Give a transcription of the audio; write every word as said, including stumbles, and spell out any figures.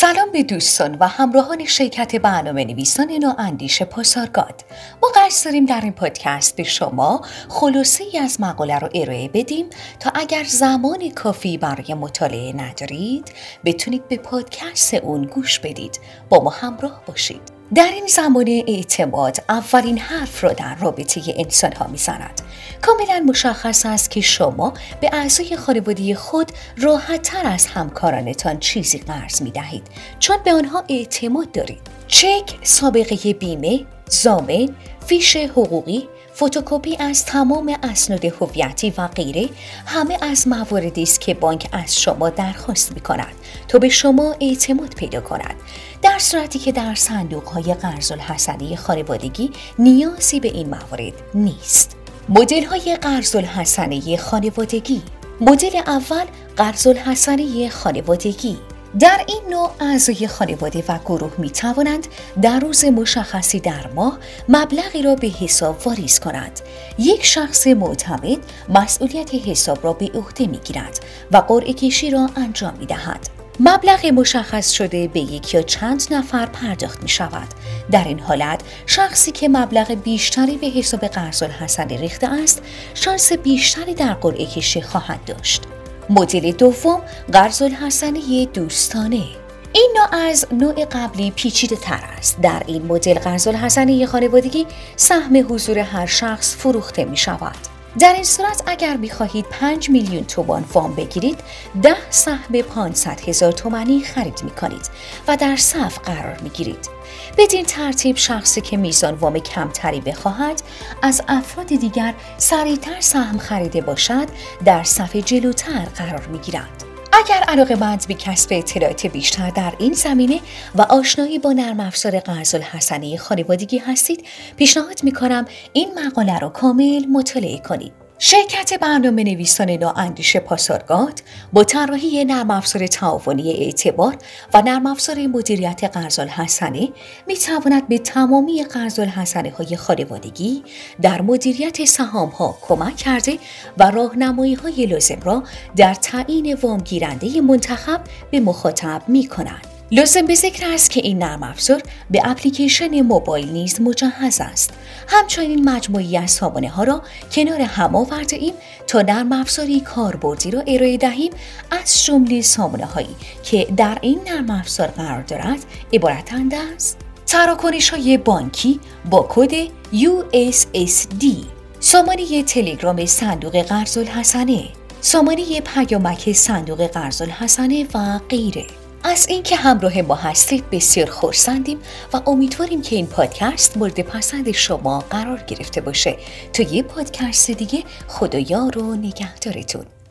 سلام به دوستان و همراهان شرکت برنامه نویسان نواندیش پاسارگاد. ما قصد داریم در این پادکست به شما خلاصه‌ای از مقاله رو ارائه بدیم تا اگر زمان کافی برای مطالعه ندارید بتونید به پادکست اون گوش بدید. با ما همراه باشید. در این زمانه اعتماد اولین حرف را در رابطه انسان ها می زند. کاملا مشخص است که شما به اعضای خانواده خود راحت تر از همکارانتان چیزی قرض می دهید چون به آنها اعتماد دارید. چک، سابقه بیمه، ضامن، فیش حقوقی، فتوکپی از تمام اسناد هویتی و غیره همه از مواردی است که بانک از شما درخواست می‌کند تا به شما اعتماد پیدا کند، در صورتی که در صندوق‌های قرض الحسنه خانوادگی نیازی به این موارد نیست. مدل‌های قرض الحسنه خانوادگی. مدل اول، قرض الحسنه خانوادگی. در این نوع اعضای خانواده و گروه می توانند در روز مشخصی در ماه مبلغی را به حساب واریز کنند. یک شخص معتمد مسئولیت حساب را به عهده می گیرد و قرعه کشی را انجام می دهد. مبلغ مشخص شده به یک یا چند نفر پرداخت می شود. در این حالت شخصی که مبلغ بیشتری به حساب قرض الحسنه ریخته است شانس بیشتری در قرعه کشی خواهد داشت. مدل دوم، قرض الحسنه دوستانه. این نوع از نوع قبلی پیچیده تر است. در این مدل قرض الحسنه خانوادگی سهم حضور هر شخص فروخته می شود. در این صورت اگر می خواهید پنج میلیون تومان وام بگیرید، ده سهم پانصد هزار تومانی خرید می کنید و در صف قرار می گیرید. بدین ترتیب شخصی که میزان وام کمتری بخواهد از افراد دیگر سریعتر سهم خریده باشد در صف جلوتر قرار می گیرند. اگر علاقه‌مند به کسب اطلاعات بیشتر در این زمینه و آشنایی با نرم افزار قرض الحسنه خانوادگی هستید، پیشنهاد می‌کنم این مقاله را کامل مطالعه کنید. شرکت برنامه نویسان نواندیش پاسارگاد با طراحی نرم افزار تعاونی اعتبار و نرم افزار مدیریت قرض الحسنه می تواند به تمامی قرض الحسنه های خانوادگی در مدیریت سهام ها کمک کرده و راهنمایی های لازم را در تعیین وام گیرنده منتخب به مخاطب می کند. لازم به ذکر است که این نرم افزار به اپلیکیشن موبایل نیز مجهز است. همچنین مجموعی از سامانه ها را کنار هم آورده ایم تا نرم افزاری کاربردی را ارائه دهیم از جمله سامانه هایی که در این نرم افزار قرار دارد عبارتند از تراکنش های بانکی با کد یو اس اس دی، سامانه تلگرام صندوق قرض الحسنه، سامانه پیامک صندوق قرض الحسنه و غیره. از اینکه همراه ما هستید بسیار خرسندیم و امیدواریم که این پادکست مورد پسند شما قرار گرفته باشه. تا یه پادکست دیگه، خدایا رو نگهدارتون.